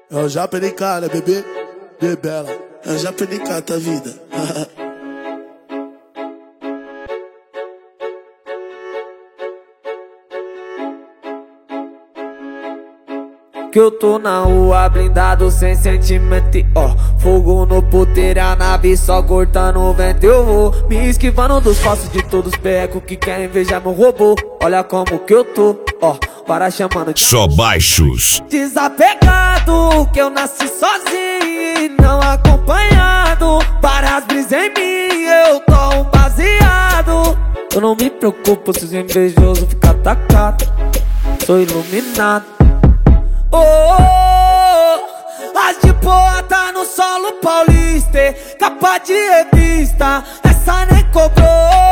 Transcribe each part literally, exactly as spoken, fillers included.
Eu já perdi cara, bebê, bebela. Eu já perdi cara, tá vida. Que eu tô na rua blindado sem sentimento, ó. Fogo no puteiro, a nave só cortando o vento. Eu vou me esquivando dos falsos de todos os perrecos que querem invejar meu robô. Olha como que eu tô, ó, para chamando de Só baixos. Desapegado, que eu nasci sozinho e não acompanhado. Várias brisas em mim, eu tô um baseado. Eu não me preocupo se os invejosos ficar atacado. Sou iluminado. Oh, oh, as de boa tá no solo paulista, capa de revista, essa nem cobrou.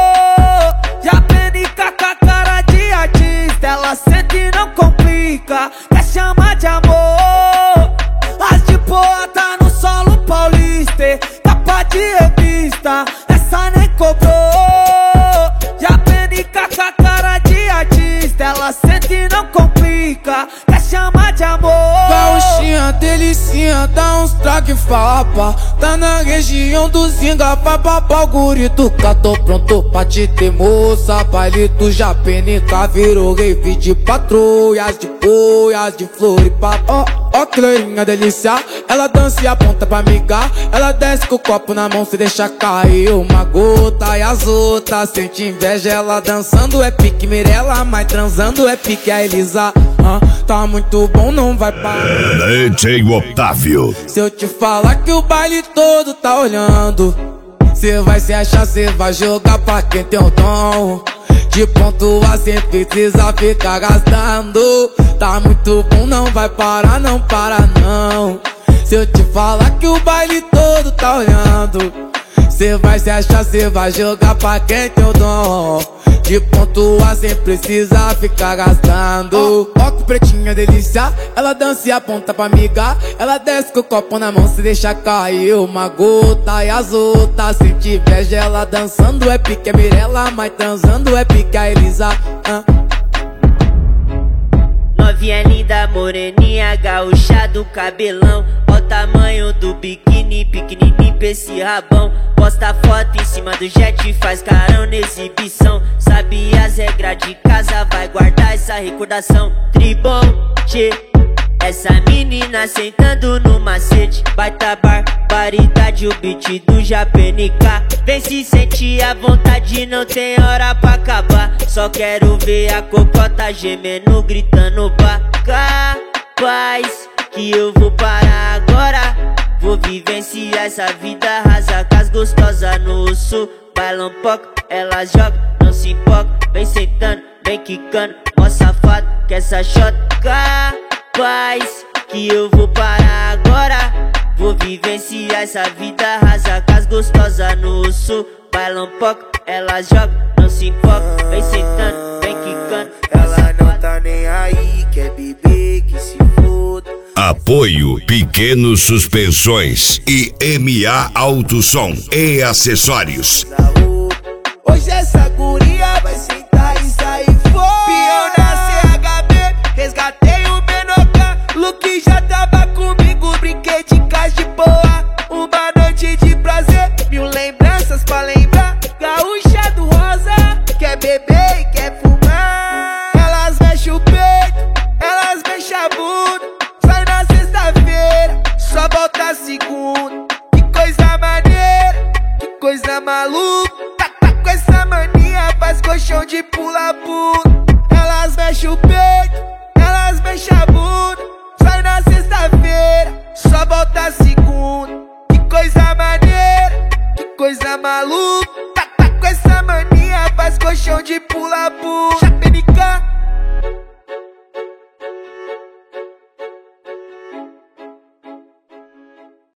Já penica com a cara de artista, ela sente e não complica, quer chamar de amor. As de boa tá no solo paulista, capa de revista, essa nem cobrou. Já penica com a cara de artista, ela sente e não complica, quer chamar de amor. Gauchinha, delicinha, dá uns traque fapa. Tá na região do Zinga, vai papar o gurituca. Tô pronto pra te ter, moça. Baile do Japenica virou rave de patrulhas, de boias, de floripa. Ó, ó que loirinha delícia, ela dança e aponta pra amigar. Ela desce com o copo na mão, se deixa cair uma gota. E as outras sente inveja, ela dançando é pique Mirella, mas transando é pique a Elisa. Ah, tá muito bom, não vai parar. D J Otávio. Se eu te falar que o baile todo tá olhando, cê vai se achar, cê vai jogar pra quem tem o dom de pontuar sem precisar ficar gastando. Tá muito bom, não vai parar, não para não. Se eu te falar que o baile todo tá olhando, cê vai se achar, cê vai jogar pra quem tem o dom de pontuar sem precisar ficar gastando. Ó, ó que pretinha delícia, ela dança e aponta pra amiga. Ela desce com o copo na mão, se deixa cair uma gota. E as outras sente inveja, ela dançando é pique a Mirella, mas transando é pique a Elisa. ah. Novinha linda, moreninha, gaúcha do cabelão. Ó o tamanho do biquíni, pequenininho pra esse rabão. Posta foto em cima do jet, faz carão na exibição. Sabe as regras de casa, vai guardar essa recordação. Tribom, tchê, essa menina sentando no macete. Baita barbaridade, o beat do Japenica. Vem se sentir à vontade, não tem hora pra acabar. Só quero ver a cocota gemendo, gritando pra capaz que eu vou parar agora. Vou vivenciar essa vida rasa com as gostosas no sul. Bailam pouco, elas jogam, não se empolga. Vem sentando, vem quicando, ó safado, que essa shot capaz que eu vou parar agora. Vou vivenciar essa vida rasa com as gostosas no sul. Bailam pouco, elas jogam, não se empolga. Vem sentando, vem quicando, ela não tá nem aí, quer beber, que se foda. Apoio Pequenos Suspensões e M A Alto Som e Acessórios. Hoje essa guria vai sentar e sair fora. Pião na C H B, resgatei o Menocan. Luke já tava comigo, brinquei de caixa de boa. Uma noite de prazer, mil lembranças pra lembrar. Gaúcha do Rosa, quer beber e quer fumar. Elas mexem o peito, elas mexem a bunda. Sai na sexta-feira, só volta segunda. Que coisa maneira, que coisa maluca. Tá, tá com essa mania, faz colchão de pula-pula. Elas mexem o peito, elas mexem a bunda. Sai na sexta-feira, só volta segunda. Que coisa maneira, que coisa maluca. Tá, tá com essa mania, faz colchão de pula-pula. Japenica.